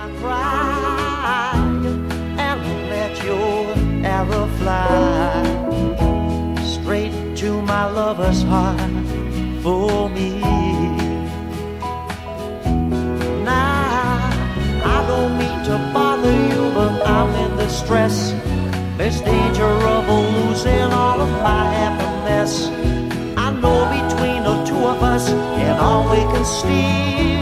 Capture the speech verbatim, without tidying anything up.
cry and let your arrow fly straight to my lover's heart for me. Now, I don't mean to bother you, but I'm in distress. There's danger of losing all of my happiness. I know between the two of us and all we can steal